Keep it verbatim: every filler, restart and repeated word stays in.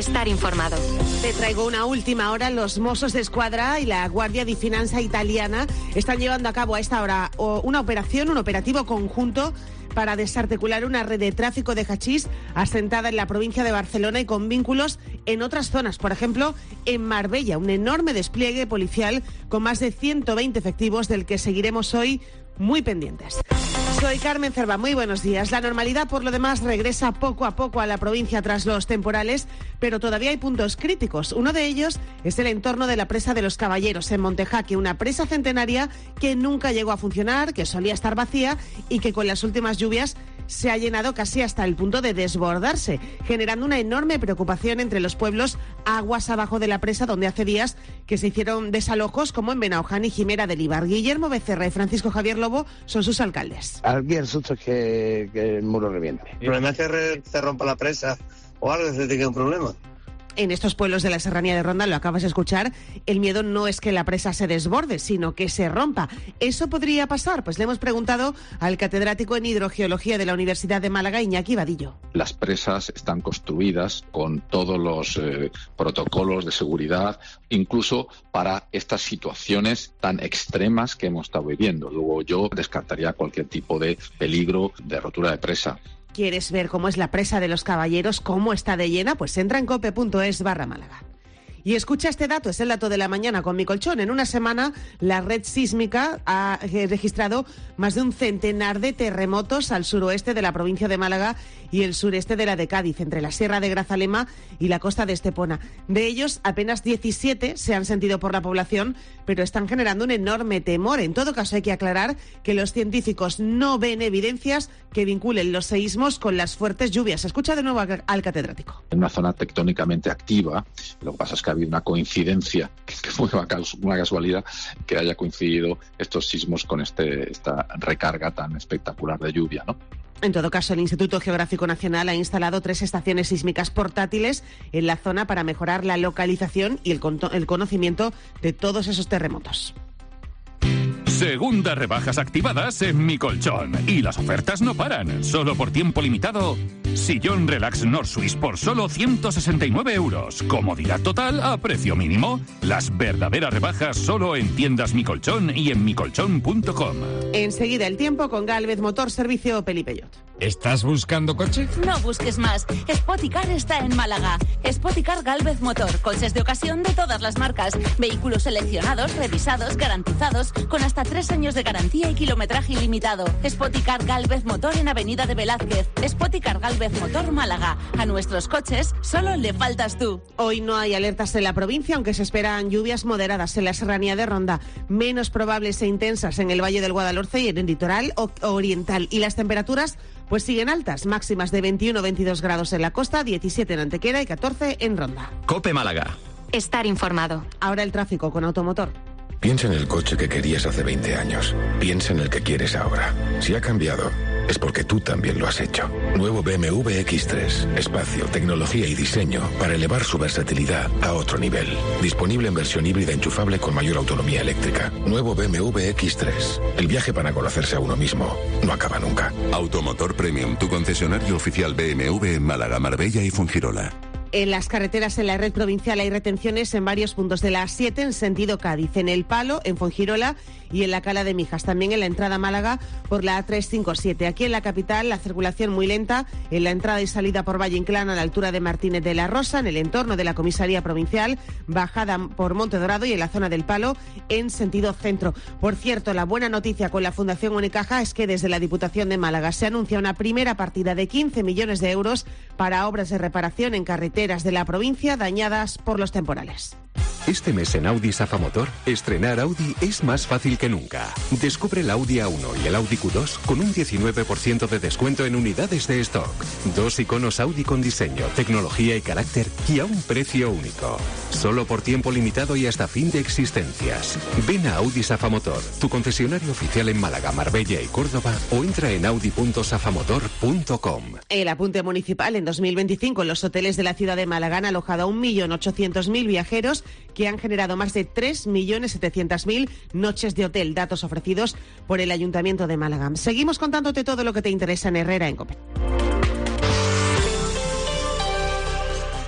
Estar informado. Te traigo una última hora. Los Mossos de Escuadra y la Guardia di Finanza italiana están llevando a cabo a esta hora una operación, un operativo conjunto para desarticular una red de tráfico de hachís asentada en la provincia de Barcelona y con vínculos en otras zonas. Por ejemplo, en Marbella, un enorme despliegue policial con más de ciento veinte efectivos del que seguiremos hoy muy pendientes. Soy Carmen Cerva, muy buenos días. La normalidad, por lo demás, regresa poco a poco a la provincia tras los temporales, pero todavía hay puntos críticos. Uno de ellos es el entorno de la presa de los Caballeros, en Montejaque, una presa centenaria que nunca llegó a funcionar, que solía estar vacía y que con las últimas lluvias se ha llenado casi hasta el punto de desbordarse, generando una enorme preocupación entre los pueblos aguas abajo de la presa, donde hace días que se hicieron desalojos, como en Benaoján y Jimera del Ibar. Guillermo Becerra y Francisco Javier Lobo son sus alcaldes. Aquí el susto es que, que el muro reviente. El problema es que re, se rompa la presa o algo, se tenga un problema. En estos pueblos de la Serranía de Ronda, lo acabas de escuchar, el miedo no es que la presa se desborde, sino que se rompa. ¿Eso podría pasar? Pues le hemos preguntado al catedrático en hidrogeología de la Universidad de Málaga, Iñaki Vadillo. Las presas están construidas con todos los eh, protocolos de seguridad, incluso para estas situaciones tan extremas que hemos estado viviendo. Luego yo descartaría cualquier tipo de peligro de rotura de presa. ¿Quieres ver cómo es la presa de los Caballeros, cómo está de llena? Pues entra en cope.es barra Málaga. Y escucha este dato, es el dato de la mañana con mi colchón. En una semana, la red sísmica ha registrado más de un centenar de terremotos al suroeste de la provincia de Málaga y el sureste de la de Cádiz, entre la Sierra de Grazalema y la costa de Estepona. De ellos, apenas diecisiete se han sentido por la población, pero están generando un enorme temor. En todo caso, hay que aclarar que los científicos no ven evidencias que vinculen los seísmos con las fuertes lluvias. Escucha de nuevo al catedrático. En una zona tectónicamente activa, lo que pasa es que ha habido una coincidencia, que fue una casualidad, que haya coincidido estos sismos con este, esta recarga tan espectacular de lluvia, ¿no? En todo caso, el Instituto Geográfico Nacional ha instalado tres estaciones sísmicas portátiles en la zona para mejorar la localización y el, con- el conocimiento de todos esos terremotos. Segundas rebajas activadas en Mi Colchón. Y las ofertas no paran. Solo por tiempo limitado. Sillón Relax North-Swiss por solo ciento sesenta y nueve euros. Comodidad total a precio mínimo. Las verdaderas rebajas solo en tiendas Mi Colchón y en mi colchón punto com. Enseguida el tiempo con Galvez Motor Servicio Opel y Peugeot. ¿Estás buscando coche? No busques más. Spoticar está en Málaga. Spoticar Galvez Motor. Coches de ocasión de todas las marcas. Vehículos seleccionados, revisados, garantizados, con hasta tres años de garantía y kilometraje ilimitado. Spoticar Galvez Motor en Avenida de Velázquez. Spoticar Galvez Motor Málaga. A nuestros coches solo le faltas tú. Hoy no hay alertas en la provincia, aunque se esperan lluvias moderadas en la Serranía de Ronda, menos probables e intensas en el Valle del Guadalhorce y en el litoral oriental. Y las temperaturas pues siguen altas, máximas de veintiuno a veintidós grados en la costa, diecisiete en Antequera y catorce en Ronda. Cope Málaga. Estar informado. Ahora el tráfico con Automotor. Piensa en el coche que querías hace veinte años. Piensa en el que quieres ahora. Si ha cambiado, es porque tú también lo has hecho. Nuevo B M W equis tres. Espacio, tecnología y diseño para elevar su versatilidad a otro nivel. Disponible en versión híbrida enchufable con mayor autonomía eléctrica. Nuevo B M W equis tres. El viaje para conocerse a uno mismo no acaba nunca. Automotor Premium, tu concesionario oficial B M W en Málaga, Marbella y Fuengirola. En las carreteras en la red provincial hay retenciones en varios puntos de la A siete en sentido Cádiz, en El Palo, en Fuengirola y en la Cala de Mijas. También en la entrada a Málaga por la A trescientos cincuenta y siete. Aquí en la capital la circulación muy lenta en la entrada y salida por Valle Inclán a la altura de Martínez de la Rosa, en el entorno de la comisaría provincial, bajada por Monte Dorado y en la zona del Palo en sentido centro. Por cierto, la buena noticia con la Fundación Unicaja es que desde la Diputación de Málaga se anuncia una primera partida de quince millones de euros para obras de reparación en carreteras de la provincia dañadas por los temporales. Este mes en Audi Safamotor, estrenar Audi es más fácil que nunca. Descubre el Audi A uno y el Audi Q dos con un diecinueve por ciento de descuento en unidades de stock. Dos iconos Audi con diseño, tecnología y carácter y a un precio único. Solo por tiempo limitado y hasta fin de existencias. Ven a Audi Safamotor, tu concesionario oficial en Málaga, Marbella y Córdoba, o entra en audi punto safamotor punto com. El apunte municipal: en dos mil veinticinco los hoteles de la ciudad de Málaga han alojado a un millón ochocientos mil viajeros que han generado más de tres millones setecientos mil noches de hotel, datos ofrecidos por el Ayuntamiento de Málaga. Seguimos contándote todo lo que te interesa en Herrera en COPE.